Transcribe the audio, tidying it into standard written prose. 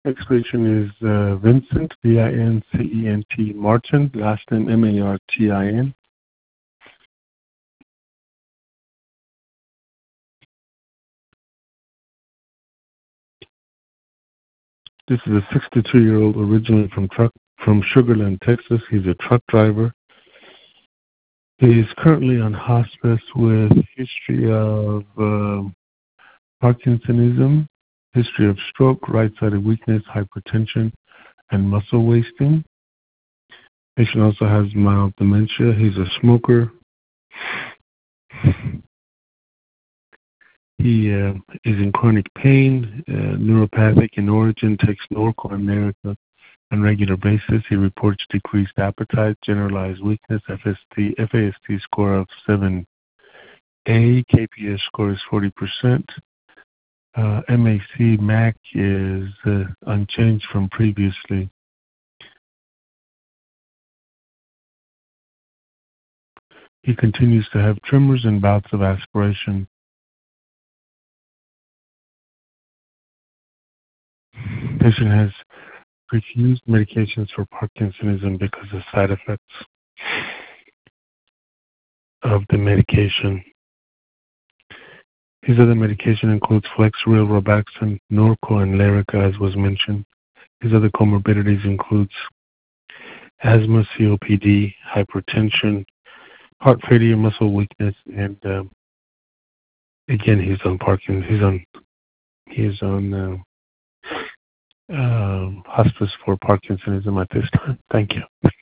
Expiration is Vincent, Vincent Martin, last name Martin. This is a 62-year-old originally from Sugar Land, Texas. He's a truck driver. He is currently on hospice with history of Parkinsonism, history of stroke, right-sided weakness, hypertension, and muscle wasting. Patient also has mild dementia. He's a smoker. He is in chronic pain, neuropathic in origin, takes Norco and Lyrica on a regular basis. He reports decreased appetite, generalized weakness, FAST score of 7A, KPS score is 40%. MAC is unchanged from previously. He continues to have tremors and bouts of aspiration. Patient has refused medications for Parkinsonism because of side effects of the medication. His other medication includes Flexeril, Robaxin, Norco, and Lyrica, as was mentioned. His other comorbidities includes asthma, COPD, hypertension, heart failure, muscle weakness, and again, he's on hospice for Parkinsonism at this time. Thank you.